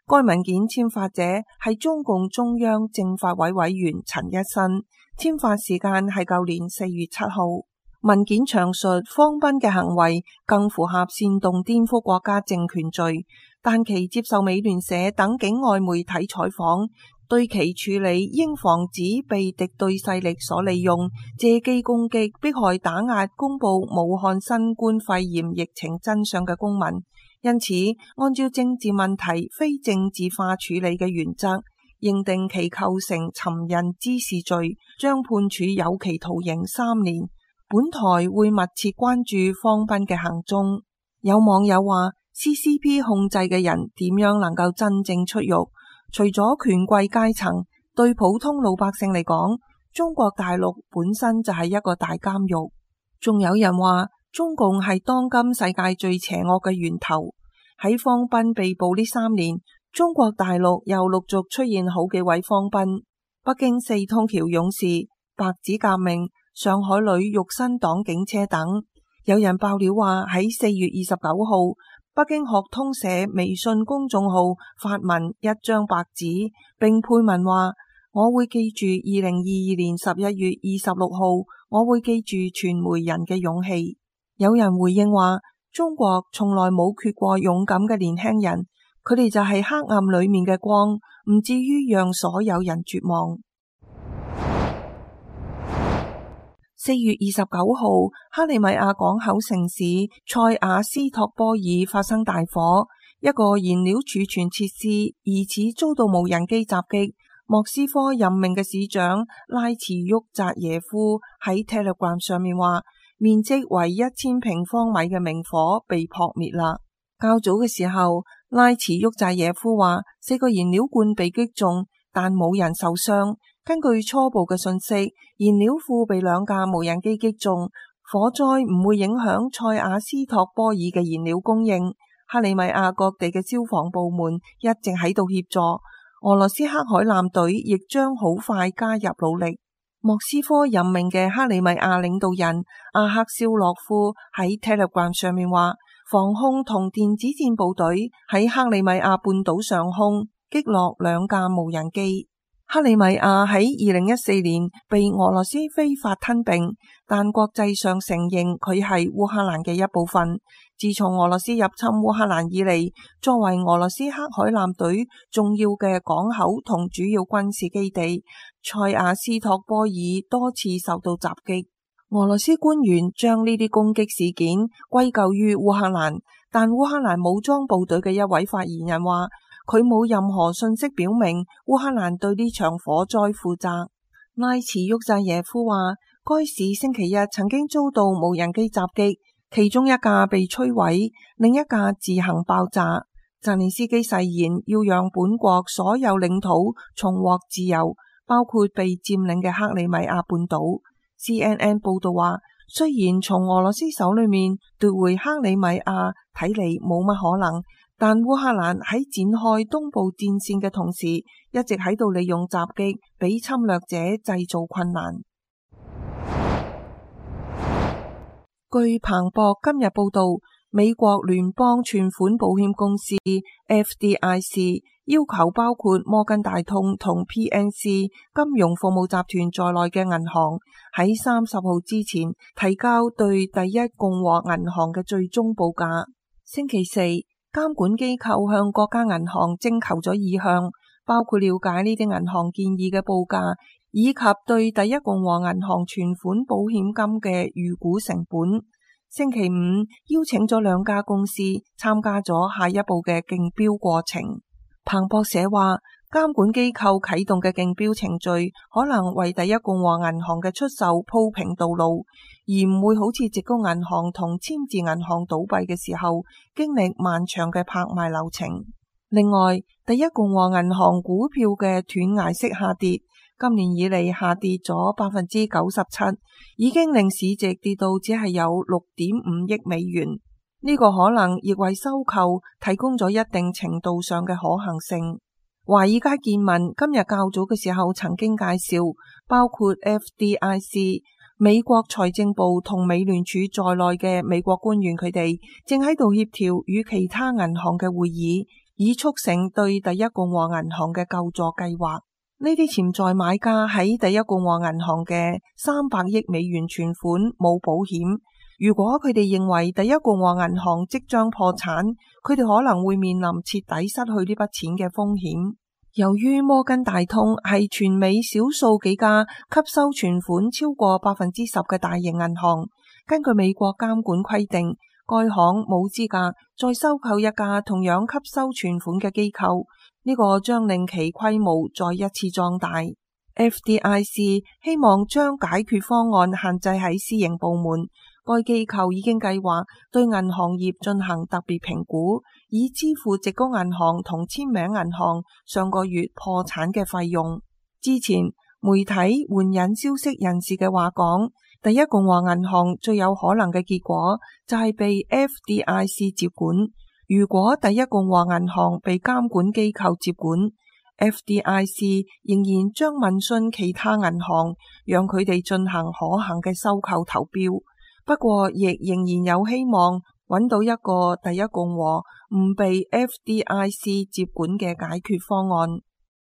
該文件簽發者係中共中央政法委委員陳一新，簽發時間係舊年四月七號。文件詳述方斌嘅行為更符合煽動顛覆國家政權罪，但其接受美聯社等境外媒體採訪，對其處理應防止被敵對勢力所利用，借機攻擊、迫害、打壓公布武漢新冠肺炎疫情真相嘅公民。因此，按照政治問題非政治化處理嘅原則，認定其構成尋釁滋事罪，將判處有期徒刑三年。本台會密切關注方斌嘅行蹤。有網友話 C C P 控制嘅人點樣能夠真正出獄？除咗權貴階層，對普通老百姓嚟講，中國大陸本身就係一個大監獄。仲有人話中共係當今世界最邪惡嘅源頭。喺方斌被捕呢三年，中國大陸又陸續出現好幾位方斌，北京四通橋勇士、白紙革命、上海女肉身黨警車等。有人爆料話喺四月二十九號，北京學通社微信公眾號發文一張白紙，並配文話：我會記住二零二二年十一月二十六號，我會記住傳媒人嘅勇氣。有人回應話：中國從來冇缺過勇敢嘅年輕人，佢哋就係黑暗裏面嘅光，唔至於讓所有人絕望。四月二十九號，克里米亞港口城市塞瓦斯托波爾發生大火，一個燃料儲存設施疑似遭到無人機襲擊。莫斯科任命嘅市長拉茨沃扎耶夫喺 Telegram 上面話，面積為一千平方米嘅明火被撲滅啦。較早嘅時候，拉茨沃扎耶夫話四個燃料罐被擊中，但冇人受傷。根據初步嘅信息，燃料庫被兩架無人機擊中，火災唔會影響塞瓦斯托波爾嘅燃料供應。克里米亞各地嘅消防部門一直喺度協助，俄羅斯黑海艦隊亦將好快加入努力。莫斯科任命嘅克里米亞領導人阿克肖洛夫喺 Telegram 上面話，防空同電子戰部隊喺克里米亞半島上空擊落兩架無人機。克里米亞喺二零一四年被俄羅斯非法吞併，但國際上承認佢係烏克蘭嘅一部分。自從俄羅斯入侵烏克蘭以嚟，作為俄羅斯黑海艦隊重要嘅港口同主要軍事基地，塞瓦斯托波爾多次受到襲擊。俄羅斯官員將呢啲攻擊事件歸咎於烏克蘭，但烏克蘭武裝部隊嘅一位發言人話，佢冇任何信息表明烏克蘭對呢場火災負責。拉茨沃扎耶夫話，該市星期日曾經遭到無人機襲擊，其中一架被摧毀，另一架自行爆炸。澤連斯基誓言要讓本國所有領土重獲自由，包括被佔領嘅克里米亞半島。C N N 報道話，雖然從俄羅斯手裏面奪回克里米亞睇嚟冇乜可能，但烏克蘭喺展開東部戰線嘅同時，一直喺度利用襲擊俾侵略者製造困難。據彭博今日報道，美國聯邦存款保險公司 F D I C 要求包括摩根大通同 P N C 金融服務集團在內嘅銀行喺三十號之前提交對第一共和銀行嘅最終報價。星期四，監管機構向各家銀行徵求咗意向，包括了解呢啲銀行建議嘅報價，以及對第一共和銀行存款保險金嘅預估成本。星期五邀請咗兩家公司參加咗下一步嘅競標過程。彭博社話，監管機構啟動嘅競標程序可能為第一共和銀行嘅出售鋪平道路，而唔會好似矽谷銀行同簽字銀行倒閉嘅時候經歷漫長嘅拍賣流程。另外，第一共和銀行股票嘅斷崖式下跌，今年以嚟下跌咗百分之九十七，已經令市值跌到只係有六點五億美元。呢個可能亦為收購提供咗一定程度上嘅可行性。華爾街見聞今日較早嘅時候曾經介紹，包括 F D I C、美國財政部同美聯儲在內嘅美國官員，佢哋正喺度協調與其他銀行嘅會議， 以促成對第一共和銀行嘅救助計劃。呢啲潛在買家喺第一共和銀行嘅三百億美元存款冇保險。如果佢哋認為第一共和銀行即將破產，佢哋可能會面臨徹底失去呢筆錢嘅風險。由於摩根大通係全美少數幾家吸收存款超過百分之十嘅大型銀行，根據美國監管規定，該行冇資格再收購一家同樣吸收存款嘅機構，呢、這個將令其規模再一次壯大。F D I C 希望將解決方案限制喺私營部門。該機構已經計劃對銀行業進行特別評估，以支付矽谷銀行同簽名銀行上個月破產嘅費用。之前媒體援引消息人士嘅話講，第一共和銀行最有可能嘅結果就係被 F D I C 接管。如果第一共和銀行被監管機構接管， F D I C 仍然將問詢其他銀行，讓佢哋進行可行嘅收購投標。不過，亦仍然有希望揾到一個第一共和唔被 F D I C 接管嘅解決方案。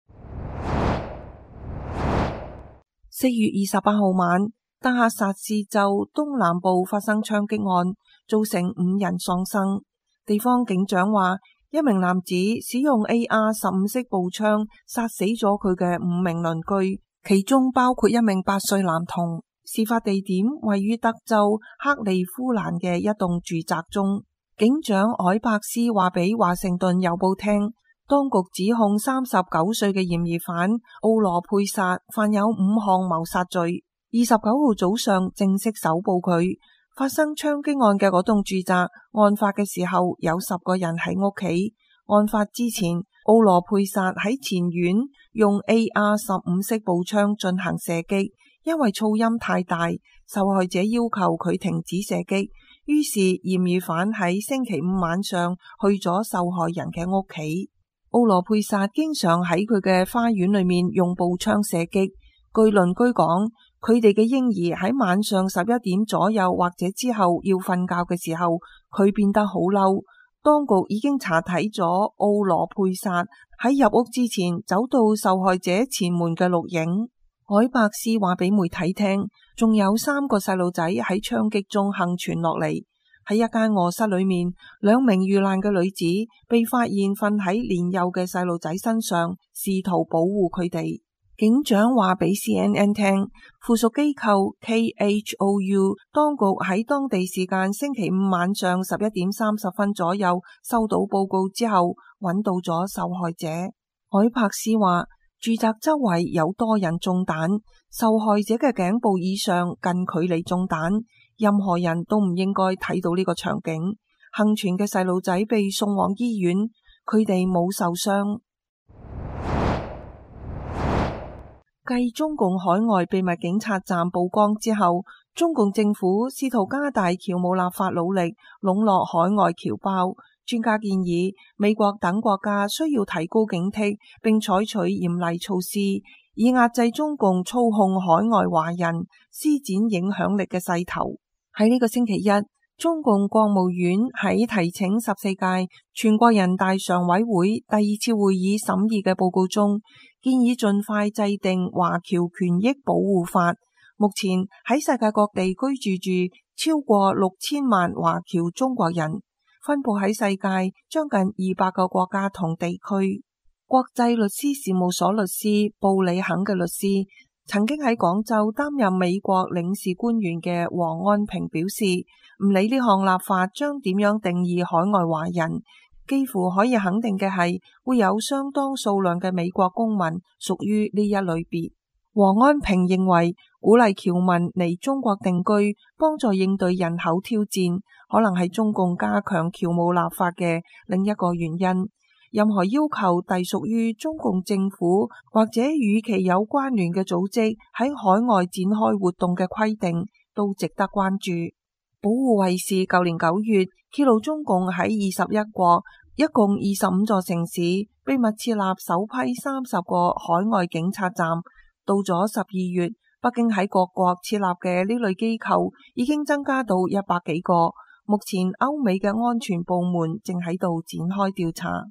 四月二十八號晚，德克薩斯州東南部發生槍擊案，造成五人喪生。地方警長話，一名男子使用 A R 十五式步槍殺死咗佢嘅五名鄰居，其中包括一名八歲男童。事發地點位於德州克利夫蘭嘅一棟住宅中。警長海伯斯話俾華盛頓郵報聽，當局指控三十九歲嘅嫌疑犯奧羅佩薩犯有五項謀殺罪。二十九號早上正式搜捕佢。發生槍擊案嘅嗰棟住宅，案發嘅時候有十個人喺屋企。案發之前，奧羅佩薩喺前院用 A R 十五式步槍進行射擊。因為噪音太大，受害者要求佢停止射擊，於是嫌疑犯喺星期五晚上去咗受害人嘅屋企。奧羅佩薩經常喺佢嘅花園裏面用步槍射擊。據鄰居講，佢哋嘅嬰兒喺晚上十一點左右或者之後要瞓覺嘅時候，佢變得好嬲。當局已經查睇咗奧羅佩薩喺入屋之前走到受害者前門嘅錄影。海伯斯話俾媒體聽，仲有三個細路仔喺槍擊中幸存落嚟。喺一間臥室裏面，兩名遇難嘅女子被發現瞓喺年幼嘅細路仔身上，試圖保護佢哋。警長話俾 C N N 聽，附屬機構 K H O U 當局喺當地時間星期五晚上十一點三十分左右收到報告之後，揾到咗受害者。海伯斯話，住宅周圍有多人中彈，受害者嘅頸部以上近距離中彈，任何人都唔應該睇到呢個場景。幸存嘅細路仔被送往醫院，佢哋冇受傷。繼中共海外秘密警察站曝光之後，中共政府試圖加大僑務立法努力，籠絡海外僑胞。專家建議美國等國家需要提高警惕，並採取嚴厲措施，以壓制中共操控海外華人、施展影響力嘅勢頭。喺呢個星期一，中共國務院喺提請十四屆全國人大常委會第二次會議審議嘅報告中，建議盡快制定華僑權益保護法。目前喺世界各地居住住超過六千萬華僑中國人，分布喺世界將近二百個國家同地區。國際律師事務所律師布里肯嘅律師曾經喺廣州擔任美國領事官員嘅黃安平表示，唔理呢項立法將點樣定義海外華人，幾乎可以肯定嘅係會有相當數量嘅美國公民屬於呢一類別。黃安平認為，鼓勵僑民嚟中國定居，幫助應對人口挑戰，可能係中共加強僑務立法嘅另一個原因。任何要求隸屬於中共政府或者與其有關聯嘅組織喺海外展開活動嘅規定，都值得關注。保護衛士舊年九月揭露中共喺二十一國，一共二十五座城市秘密設立首批三十個海外警察站。到咗十二月，北京喺各國設立嘅呢類機構已經增加到一百幾個。目前歐美嘅安全部門正喺度展開調查。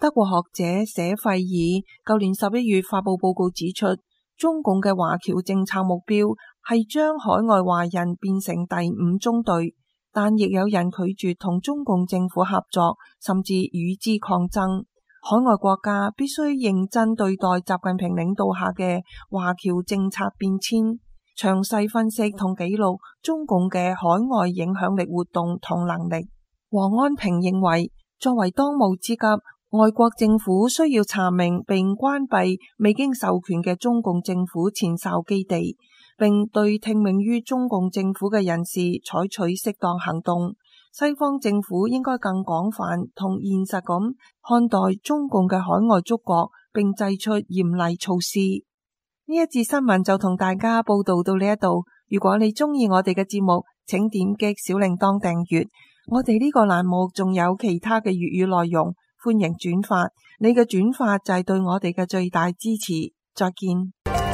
德國學者舍費爾舊年十一月發佈報告指出，中共嘅華僑政策目標係將海外華人變成第五中隊，但亦有人拒絕同中共政府合作，甚至與之抗爭。海外國家必須認真對待習近平領導下嘅華僑政策變遷，詳細分析同記錄中共嘅海外影響力活動同能力。王安平認為，作為當務之急，外國政府需要查明並關閉未經授權嘅中共政府前哨基地，並對聽命於中共政府嘅人士採取適當行動。西方政府應該更廣泛同現實咁看待中共嘅海外觸覺，並祭出嚴厲措施。呢一節新聞就同大家報道到呢一度。如果你鍾意我哋嘅節目，請點擊小鈴鐺訂閱。我哋呢個欄目仲有其他嘅粵語內容，歡迎轉發。你嘅轉發就係對我哋嘅最大支持。再見。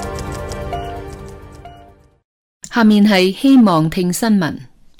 下面係希望聽新聞。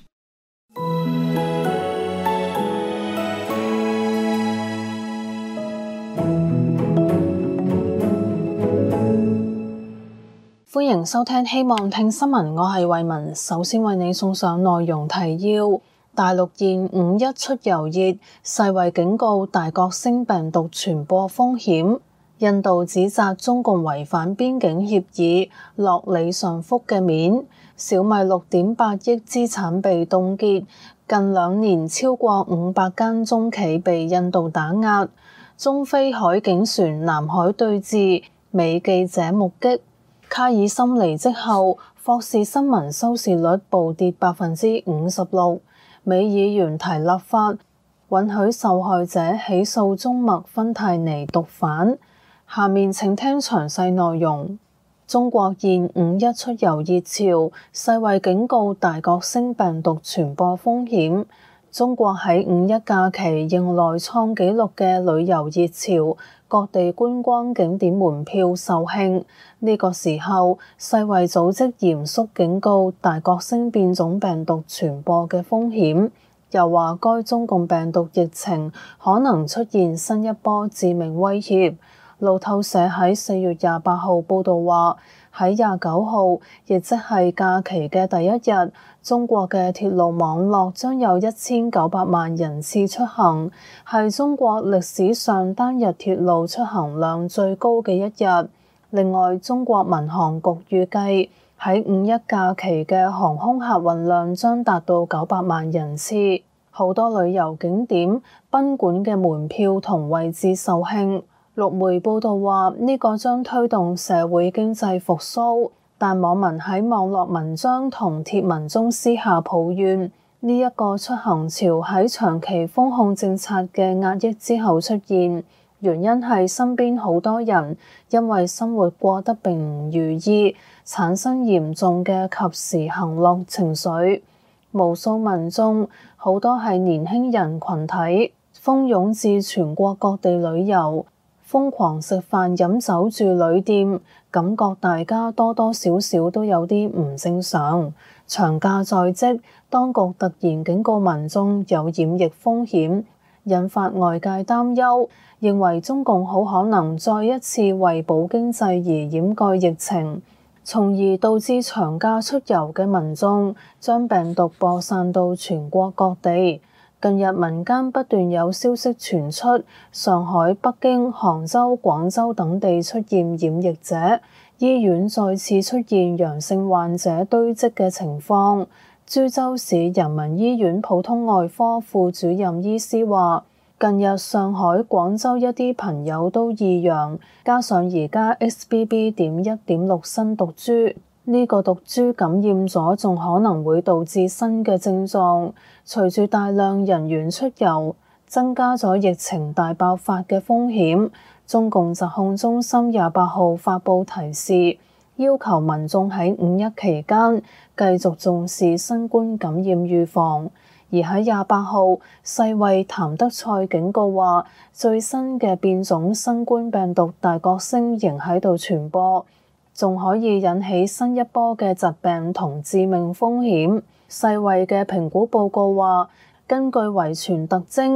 歡迎收聽希望聽新聞，我係慧文。首先為你送上內容提要：大陸現五一出遊熱，世衛警告大角星病毒傳播風險。印度指責中共違反邊境協議，落李尚福嘅面。小米六點八億資產被凍結，近兩年超過五百間中企被印度打壓。中菲海警船南海對峙，美記者目擊。卡爾森離職後，霍士新聞收視率暴跌百分之五十六。美議員提立法，允許受害者起訴中麥芬太尼毒販。下面請聽詳細內容。中國現五一出遊熱潮，世衛警告大角星病毒傳播風險。中國喺五一假期迎來創紀錄嘅旅遊熱潮，各地觀光景點門票售罄。呢個時候，世衛組織嚴肅警告大角星變種病毒傳播嘅風險，又話該中共病毒疫情可能出現新一波致命威脅。路透社喺四月廿八號報導話，喺廿九號，亦即係假期嘅第一日，中國嘅鐵路網絡將有一千九百萬人次出行，係中國歷史上單日鐵路出行量最高嘅一日。另外，中國民航局預計喺五一假期嘅航空客運量將達到九百萬人次，好多旅遊景點、賓館嘅門票同位置售罄。陸媒報道話，呢個將推動社會經濟復甦，但網民喺網絡文章同貼文中私下抱怨，呢一個出行潮喺長期封控政策嘅壓抑之後出現，原因係身邊好多人因為生活過得並唔如意，產生嚴重嘅及時行樂情緒。無數民眾，好多係年輕人群體，蜂擁至全國各地旅遊，瘋狂食飯飲酒住旅店，感覺大家多多少少都有啲唔正常。長假在即，當局突然警告民眾有染疫風險，引發外界擔憂，認為中共好可能再一次為保經濟而掩蓋疫情，從而導致長假出遊嘅民眾將病毒播散到全國各地。近日民間不斷有消息傳出，上海、北京、杭州、廣州等地出現染疫者，醫院再次出現陽性患者堆積嘅情況。株洲市人民醫院普通外科副主任醫師話，近日上海、廣州一啲朋友都異樣，加上而家 X B B 點一點六新毒株，呢個毒株感染咗，仲可能會導致新嘅症狀。隨住大量人員出遊，增加咗疫情大爆發嘅風險。中共疾控中心廿八號發布提示，要求民眾喺五一期間繼續重視新冠感染預防。而喺廿八號，世衛譚德塞警告話，最新嘅變種新冠病毒大角星仍喺度傳播，仲可以引起新一波嘅疾病同致命風險。世衛嘅評估報告話，根據遺傳特徵，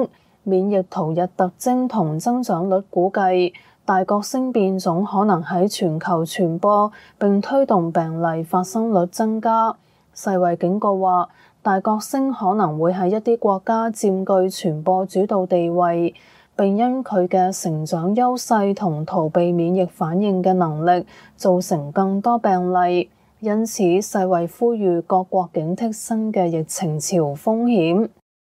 免疫逃逸特徵同增長率估計，大角星變種可能喺全球傳播並推動病例發生率增加。世衛警告話，大角星可能會喺一啲國家佔據傳播主導地位，並因佢嘅成長優勢同逃避免疫反應嘅能力，造成更多病例。因此，世衛呼籲各國警惕新嘅疫情潮風險。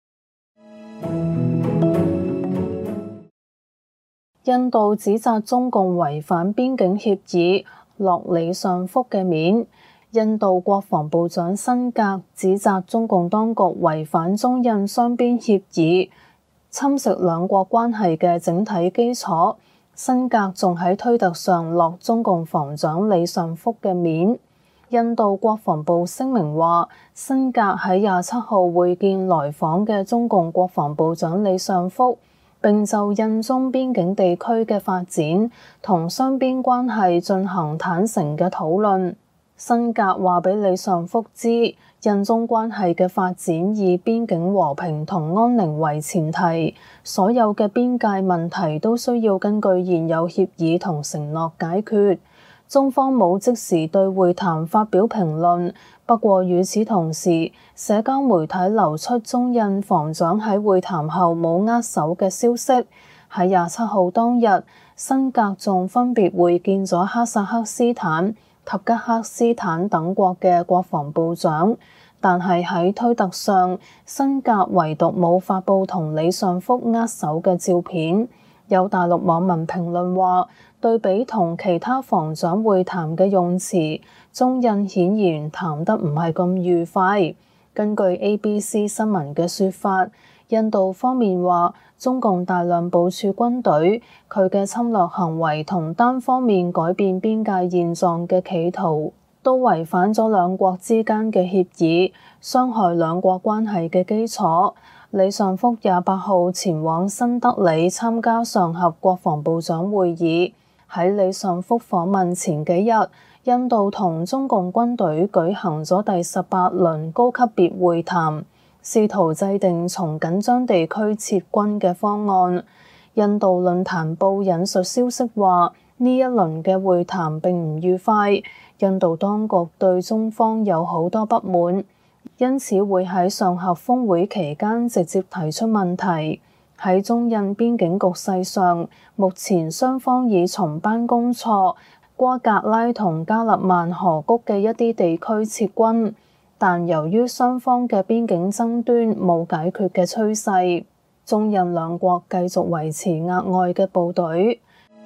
印度指責中共違反邊境協議，落李尚福嘅面。印度國防部長辛格指責中共當局違反中印雙邊協議，侵蝕兩國關係嘅整體基礎。辛格仲喺推特上落中共防長李尚福嘅面。印度國防部聲明話，辛格喺廿七號會見來訪嘅中共國防部長李尚福，並就印中邊境地區嘅發展同雙邊關係進行坦誠嘅討論。辛格話俾李尚福知，印中關係嘅發展以邊境和平同安寧為前提，所有嘅邊界問題都需要根據現有協議同承諾解決。中方冇即時對會談發表評論，不過與此同時，社交媒體流出中印防長喺會談後冇握手嘅消息。喺廿七號當日，辛格仲分別會見咗哈薩克斯坦、塔吉克斯坦等國嘅國防部長，但係喺推特上，辛格唯獨冇發布同李尚福握手嘅照片。有大陸網民評論話，對比同其他防長會談嘅用詞，中印顯然談得唔係咁愉快。根據 A B C 新聞嘅說法，印度方面話，中共大量部署軍隊，佢嘅侵略行為同單方面改變邊界現狀嘅企圖，都違反咗兩國之間嘅協議，傷害兩國關係嘅基礎。李尚福廿八號前往新德里參加上合國防部長會議。喺李尚福訪問前幾日，印度同中共軍隊舉行咗第十八輪高級別會談，試圖制定從緊張地區撤軍嘅方案。印度論壇報引述消息話，呢一輪嘅會談並唔愉快，印度當局對中方有好多不滿，因此會喺上合峰會期間直接提出問題。喺中印邊境局勢上，目前雙方已從班公錯、瓜格拉同加勒萬河谷嘅一啲地區撤軍，但由於雙方嘅邊境爭端冇解決嘅趨勢，中印兩國繼續維持額外嘅部隊。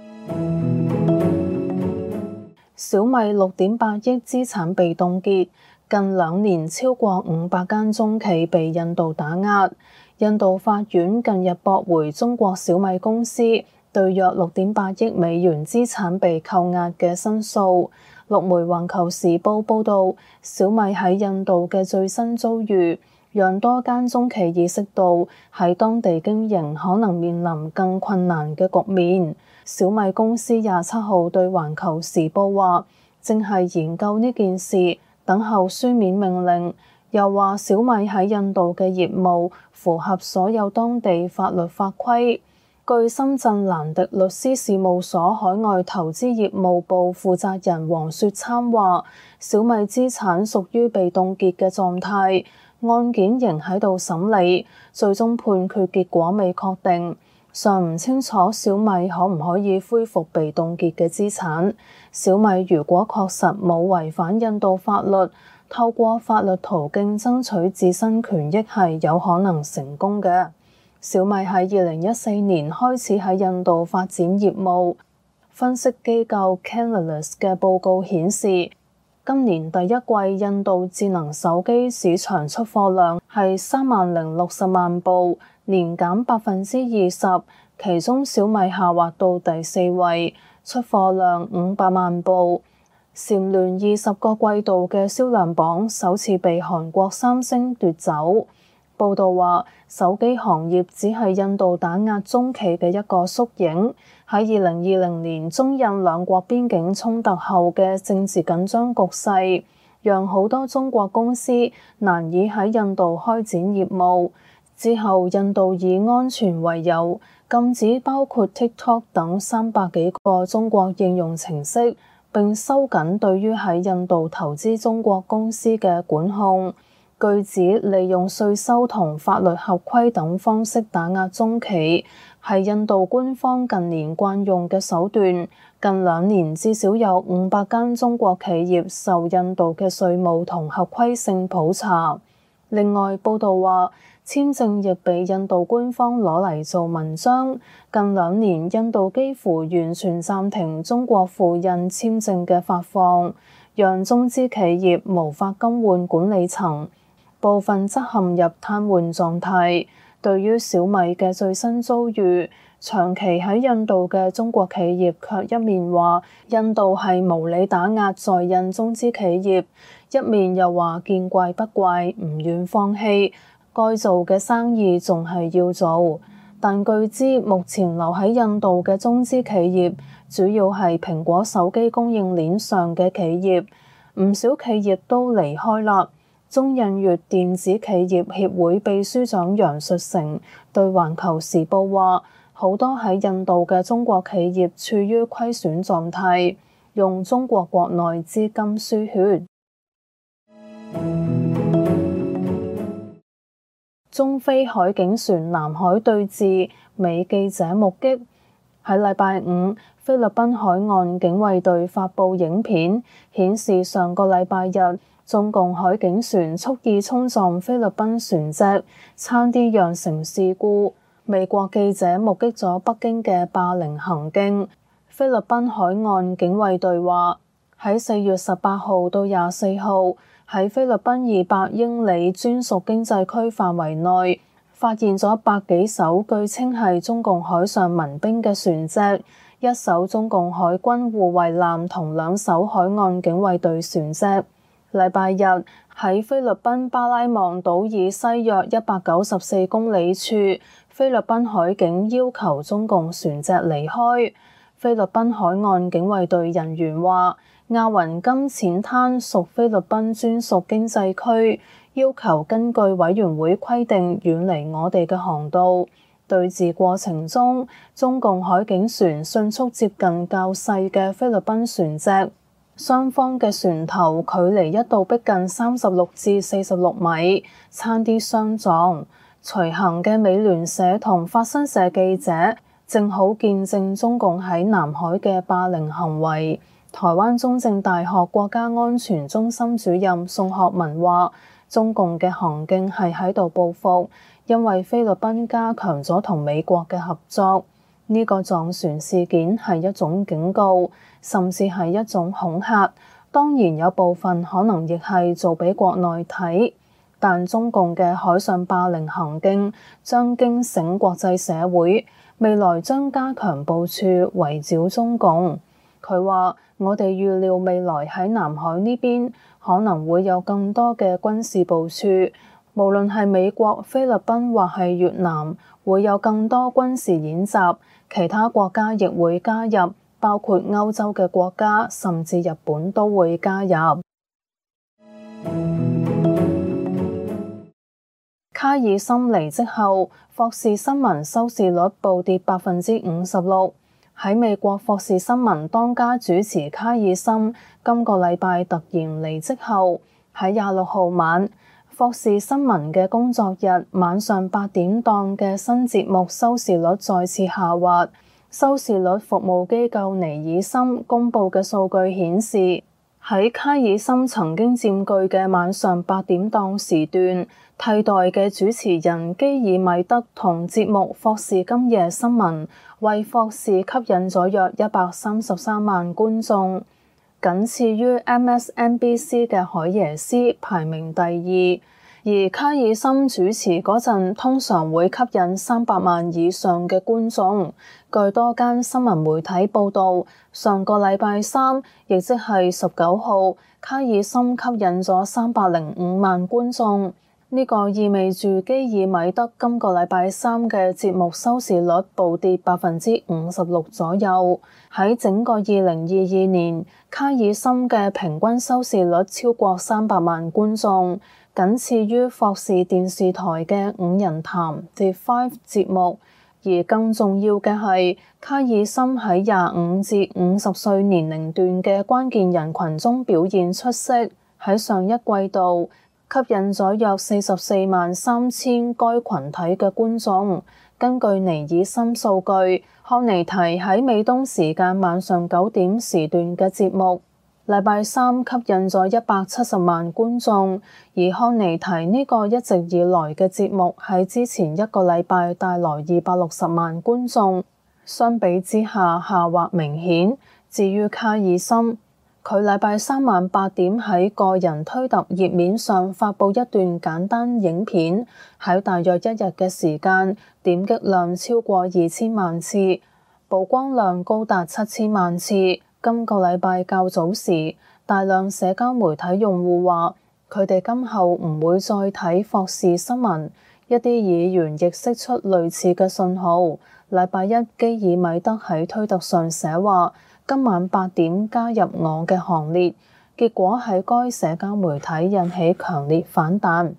小米六點八億資產被凍結，近兩年超過五百間中企被印度打壓。印度法院近日駁回中國小米公司對約六點八億美元資產被扣押嘅申訴。陸媒《環球時報》報導，小米喺印度嘅最新遭遇，讓多間中企意識到喺當地經營可能面臨更困難嘅局面。小米公司廿七號對《環球時報》話，正係研究呢件事，等候書面命令。又話小米喺印度嘅業務符合所有當地法律法規。據深圳蘭迪律師事務所海外投資業務部負責人黃雪參話，小米資產屬於被凍結嘅狀態，案件仍喺度審理，最終判決結果未確定，尚唔清楚小米可唔可以恢復被凍結嘅資產。小米如果確實冇違反印度法律，透過法律途徑爭取自身權益係有可能成功嘅。小米喺二零一四年開始喺印度發展業務。分析機構 Canalys 嘅報告顯示，今年第一季印度智能手機市場出貨量係三萬零六十萬部，年減百分之二十，其中小米下滑到第四位，出貨量五百萬部。蟬聯二十個季度嘅銷量榜首次被韓國三星奪走。報道話，手機行業只係印度打壓中企嘅一個縮影。喺二零二零年中印兩國邊境衝突後嘅政治緊張局勢，讓好多中國公司難以喺印度開展業務。 之後，印度以安全為由，禁止包括 TikTok 等三百幾個中國應用程式，並收緊對於喺印度投資中國公司嘅管控。據指，利用稅收同法律合規等方式打壓中企，係印度官方近年慣用嘅手段。近兩年至少有五百間中國企業受印度嘅稅務同合規性普查。另外，報道話，簽證亦被印度官方攞嚟做文章。近兩年，印度幾乎完全暫停中國赴印簽證嘅發放，讓中資企業無法更換管理層，部分則陷入癱瘓狀態。對於小米嘅最新遭遇，長期喺印度嘅中國企業卻一面話印度係無理打壓在印中資企業，一面又話見怪不怪，唔願放棄，該做嘅生意仲係要做。但據知，目前留喺印度嘅中資企業主要係蘋果手機供應鏈上嘅企業，唔少企業都離開啦。中印越電子企業協會秘書長楊述成對環球時報話，好多喺印度嘅中國企業處於虧損狀態，用中國國內資金輸血。中菲海警船南海對峙，美記者目擊。喺禮拜五，菲律賓海岸警衛隊發布影片，顯示上個禮拜日，中共海警船蓄意衝撞菲律賓船隻，差啲釀成事故。美國記者目擊咗北京嘅霸凌行徑。菲律賓海岸警衛隊話，喺四月十八號到廿四號，喺菲律賓二百英里專屬經濟區範圍內，發現咗百幾艘據稱係中共海上民兵嘅船隻，一艘中共海軍護衛艦同兩艘海岸警衛隊船隻。禮拜日喺菲律賓巴拉望島以西約一百九十四公里處，菲律賓海警要求中共船隻離開。菲律賓海岸警衛隊人員話，亞雲金淺灘屬菲律賓專屬經濟區，要求根據委員會規定遠離我哋嘅航道。對峙過程中，中共海警船迅速接近較細嘅菲律賓船隻。雙方嘅船頭距離一度逼近三十六至四十六米，差啲相撞。隨行嘅美聯社同法新社記者正好見證中共喺南海嘅霸凌行為。台灣中正大學國家安全中心主任宋學文話，中共嘅行徑係喺度報復，因為菲律賓加強咗同美國嘅合作。呢個撞船事件係一種警告，甚至係一種恐嚇。當然有部分可能亦係做俾國內睇，但中共嘅海上霸凌行徑將驚醒國際社會，未來將加強部署圍剿中共。佢話：我哋預料未來喺南海呢邊可能會有更多嘅軍事部署，無論係美國、菲律賓或係越南，會有更多軍事演習。其他國家亦會加入，包括歐洲嘅國家，甚至日本都會加入。卡爾森離職後，霍士新聞收視率暴跌百分之五十六。喺美國霍士新聞當家主持卡爾森今個禮拜突然離職後，喺廿六號晚，霍士新聞嘅工作日晚上八點檔嘅新節目收視率再次下滑。收視率服務機構尼爾森公佈嘅數據顯示，喺卡爾森曾經佔據嘅晚上八點檔時段，替代嘅主持人基爾米德同節目霍士今夜新聞為霍士吸引咗約一百三十三萬觀眾，僅次於 M S N B C 嘅海耶斯排名第二。而卡爾森主持嗰陣通常會吸引三百萬以上嘅觀眾。據多間新聞媒體報導，上個禮拜三，亦即係十九號，卡爾森吸引咗三百零五萬觀眾。呢個意味住基爾米德今個禮拜三嘅節目收視率暴跌百分之五十六左右。喺整個二零二二年，卡爾森嘅平均收視率超過三百萬觀眾， 僅次於霍士電視台嘅五人談 The Five 節目。而更重要嘅係，卡爾森喺廿五至五十歲年齡段嘅關鍵人群中表現出色，喺上一季度吸引咗約四十四萬三千該群體嘅觀眾。根據尼爾森數據，康尼提喺美東時間晚上九點時段嘅節目，禮拜三吸引咗一百七十萬觀眾，而康尼提呢個一直以來嘅節目喺之前一個禮拜帶來二百六十萬觀眾，相比之下下滑明顯。至於卡爾森，佢禮拜三晚八點喺個人推特頁面上發布一段簡單影片，喺大約一日嘅時間，點擊量超過二千萬次，曝光量高達七千萬次。今個禮拜較早時，大量社交媒體用戶話佢哋今後唔會再睇霍士新聞。一啲議員亦釋出類似嘅信號。禮拜一，基爾米德喺推特上寫話，今晚八點加入我嘅行列，結果喺該社交媒體引起強烈反彈。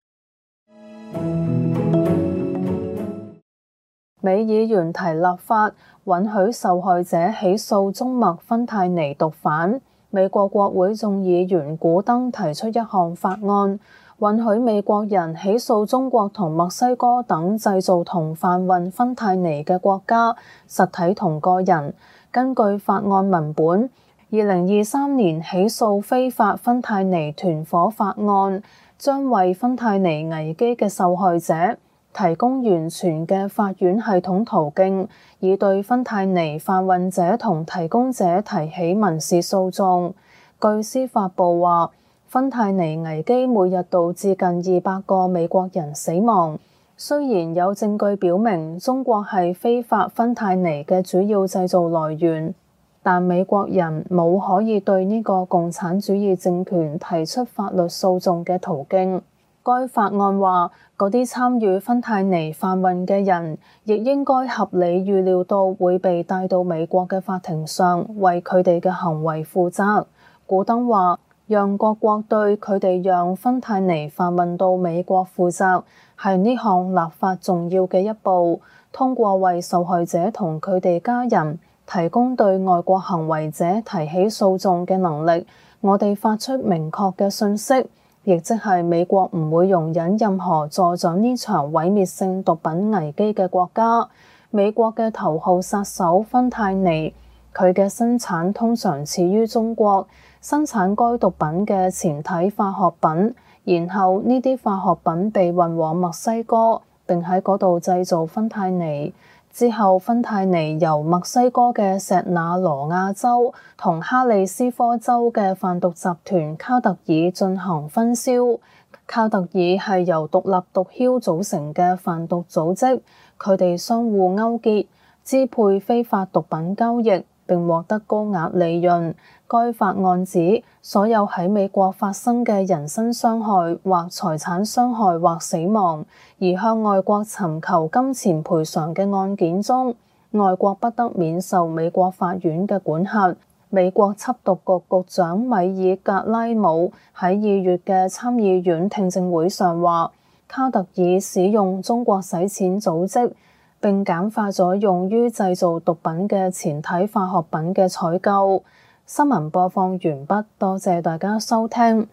美議員提立法，允許受害者起訴中麥芬太尼毒販。美國國會眾議員古登提出一項法案，允許美國人起訴中國同墨西哥等製造同販運芬太尼嘅國家、實體同個人。根據法案文本，二零二三年起訴非法芬太尼團夥法案將為芬太尼危機嘅受害者提供完全嘅法院系統途徑，以對芬太尼販運者同提供者提起民事訴訟。據司法部話，芬太尼危機每日導致近二百個美國人死亡。雖然有證據表明中國係非法芬太尼嘅主要製造來源，但美國人冇可以對呢個共產主義政權提出法律訴訟嘅途徑。該法案話，嗰啲參與芬太尼販運嘅人，亦應該合理預料到會被帶到美國嘅法庭上，為佢哋嘅行為負責。古登話，讓各國對佢哋讓芬太尼販運到美國負責，係呢項立法重要嘅一步。通過為受害者同佢哋家人提供對外國行為者提起訴訟嘅能力，我哋發出明確嘅訊息。亦即係美國唔會容忍任何助長呢場毀滅性毒品危機嘅國家。美國嘅頭號殺手芬太尼，佢嘅生產通常始於中國，生產該毒品嘅前體化學品，然後呢啲化學品被運往墨西哥，並喺嗰度製造芬太尼。之後，芬太尼由墨西哥嘅錫那羅亞州同哈里斯科州嘅販毒集團卡特爾進行分銷。卡特爾係由獨立毒梟組成嘅販毒組織，佢哋相互勾結，支配非法毒品交易，並獲得高額利潤。該法案指，所有喺美國發生嘅人身傷害或財產傷害或死亡，而向外國尋求金錢賠償嘅案件中，外國不得免受美國法院嘅管轄。美國緝毒局局長米爾格拉姆喺二月嘅參議院聽證會上話，卡特爾使用中國洗錢組織，並簡化咗用於製造毒品嘅前體化學品嘅採購。新聞播放完畢，多謝大家收聽。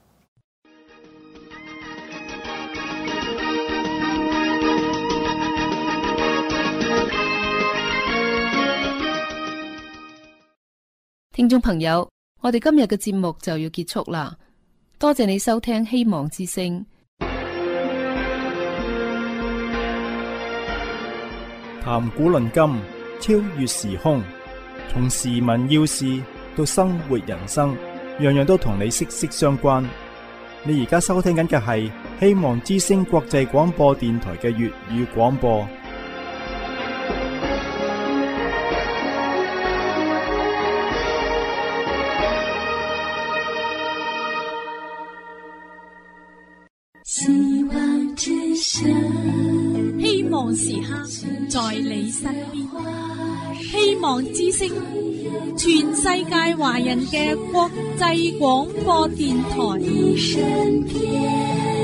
聽眾朋友，我哋今日嘅節目就要結束啦，多謝你收聽希望之聲。 談古論今，超越時空，從時聞要事到生活人生，樣樣都同你息息相關。你而家收聽緊嘅係希望之聲國際廣播電台嘅粵語廣播。 希望之聲， 希望時刻在你身邊。希望之聲，全世界華人嘅國際廣播電台。